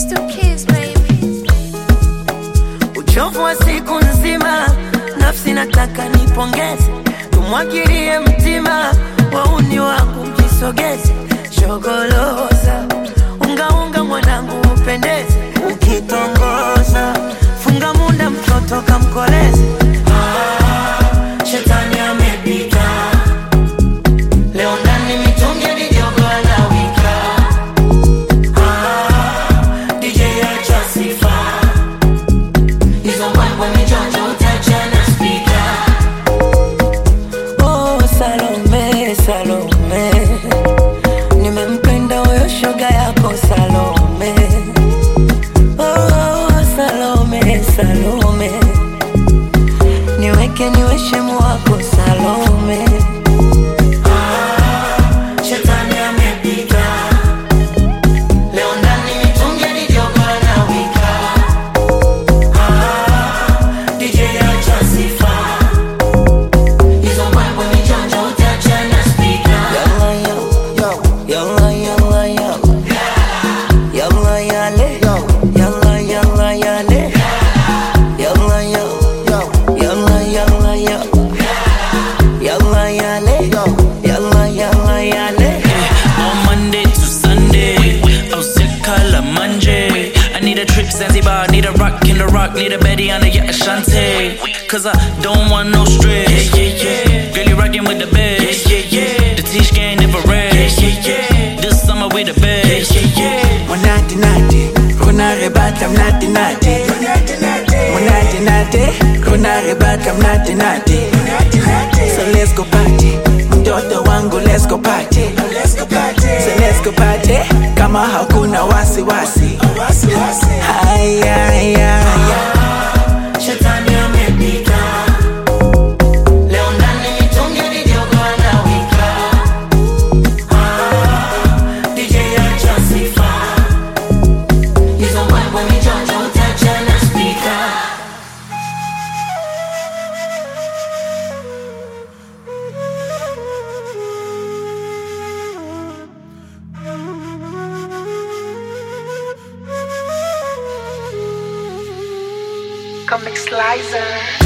Uchovu wa siku nzima, nafsi nataka nipongeze. Tumwagilie mtima, wauni wangu mjisogeze. Shogoloza, unga mwanangu upendeze. Ukitongoza, funga munda mtoto kamkoleze. Shetani amepita, leo ndani mitungi ni jogo anawika. DJ acha sifa, hizo mambo mijonjo utacha na speaker. Oh Salome, Salome, nimempenda huyo shoga yako Salome. Oh Salome, Salome, niweke niwe shemu wako Salome. Shetani amepita, leo ndani mitungi ni jogo anawika. DJ acha sifa, hizo mambo mijonjo utacha na speaker. Yalla yalla yalla, yalla yale, yalla yalla yale, yalla yalla yalla, yalla yale, yalla yale. On Monday to Sunday, I'll sit Kalamanje. I need a trip Zanzibar, need a rock in the rock, need a Betty on the yacht Ashanti. Cause I don't want no stress. Girl, you rockin' with the best. The Tish gang never rest. This summer we the best. Monate nate, kuna rebata mnate nate. Monate nate, kuna rebata mnate nate. So let's go party, mtoto wangu let's go party. So let's go party, kama hakuna wasiwasi. Haya. Shetani amepita, leo ndani mitungi ni jogo anawika. DJ acha sifa, hizo mambo mijonjo utacha na speaker. Comic Slicer.